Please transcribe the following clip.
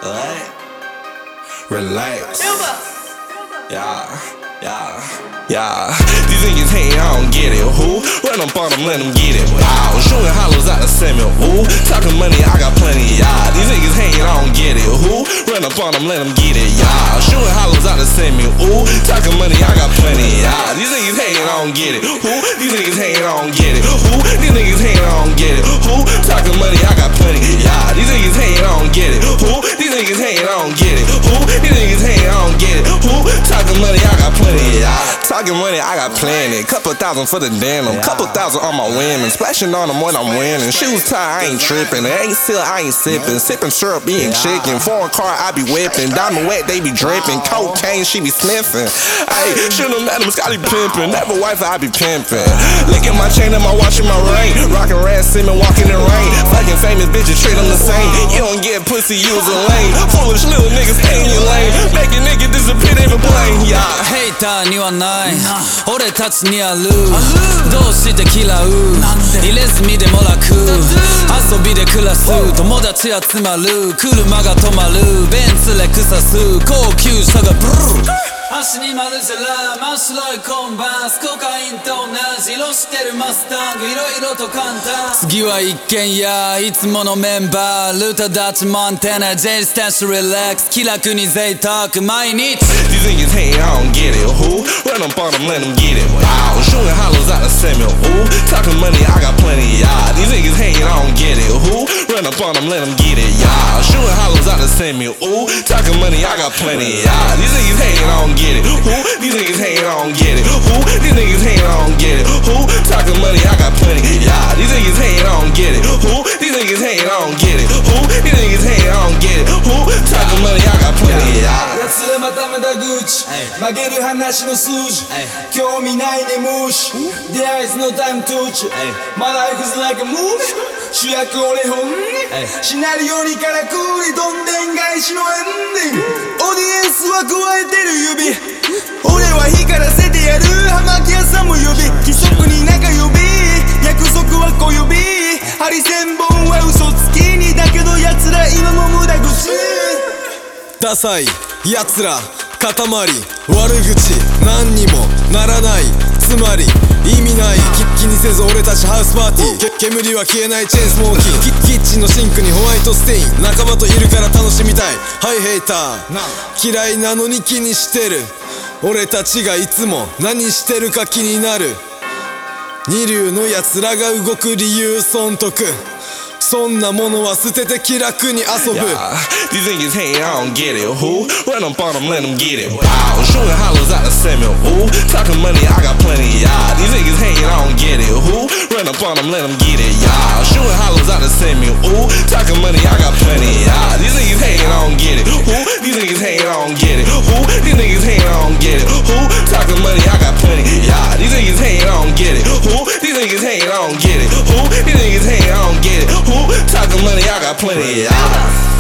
What? Relax. Yeah. These niggas hating, I don't get it. Who? Run up on them, let them get it. Wow. Shooting hollows out the semi. Ooh. Talking money, I got plenty. Yeah. These niggas hating, I don't get it. Who? Run up on them, let them get it. Yeah. Shooting hollows out the semi. Ooh. Talking money, I got plenty. Yeah. These niggas hating, I don't get it. Who? These niggas hating, I don't get it. Who? These niggas hating, I don't get it. Who? Talking money, I got plenty. Yeah. These niggas hating, I don't get it. Who? These niggas hating, I don't get it. Who? These niggas hating, I don't get it. Who? Talking money, I got plenty. Yeah. Talking money, I got plenty. Couple thousand for the denim, couple thousand on my women. Splashing on them when I'm winning. Shoes tied, I ain't tripping. It ain't still, I ain't sipping. Sipping syrup, eating chicken. Foreign car, I be whipping. Diamond wet, they be dripping. Cocaine, she be sniffing. Ayy, should've met him, Scotty pimping. Never wife, I be pimping. Look at my chain and my watch and my ring. Rockin' Red Simmons, walking in rain. Fucking famous bitches, treat them the same. You don't get pussy, use a lane. Foolish little niggas, stay in your lane. Make a nigga disappear, they even plane. Yeah. ヘイターにはない俺たちにあるどうして嫌う入れ墨でも楽遊びで暮らす友達集まる車が止まるベンツレクサス高級車がブルー足にマルジェラ真っ白いコンバースコカインと同じ色してるマスタングいろいろと簡単次は一軒家いつものメンバールータダッチモンテナ J スタッシュリラックス気楽に贅沢毎日 These niggas hating, I don't get it. Who? Run up on them, let them get it. Wow. Shooting hollows out the semi. Ooh. Talking money, I got plenty. Yeah. These niggas hating, I don't get it. Who? Run up on them, let them get it. Yeah. Shooting hollows out the semi. Ooh. Talking money, I got plenty. Yeah. These niggas hating, I don't get it. Who? These niggas hating, I don't get it. Who? These niggas hating, I don't get it. Who? Talking money, I got plenty. Yeah. These niggas hating, I don't get it. Who? These niggas hating, I don't get it. Who? These niggas hating, I don't get it. Who? Talking money, I got plenty. Yeah. 奴らまたまた口曲げる話の数字興味ないね無視 There is no time to touch My life is like a movie 主役俺本人シナリオにからくりどんでん返しのエンディングオーディエンスは加えてる指俺は光らせてやる葉巻屋さんも呼び規則に中呼び約束は小指ハリセンボンは嘘つきにだけど奴ら今も無駄口ダサい奴ら塊悪口何にもならないつまり意味ない気にせず俺たちハウスパーティー煙は消えないチェーンスモーキングキッチンのシンクにホワイトステイン仲間といるから楽しみたいはいヘイター嫌いなのに気にしてる俺たちがいつも何してるか気になる二流の奴らが動く理由損得そんなものは捨てて気楽に遊ぶ These niggas hating, I don't get it. Who? Run up on them, let them get it. Wow. Shooting hollows out the semi. Ooh. Talking money, I got plenty. Yeah. These niggas hating, I don't get it. Who? Run up on them, let them get it. Yeah. Shooting hollows out the semi. Ooh. Talking money, I got plenty. Yeah. These niggas hating, I don't get it. Who? These niggas hating, I don't get it. Who? These niggas hating, I don't get it. Who? Talking money, I got plenty. Yeah. These niggas hating, I don't get it. Who? These niggas hating, I don't get it. Who? These niggas hating, I don't get it. Who? Talking money, I got plenty. Yeah.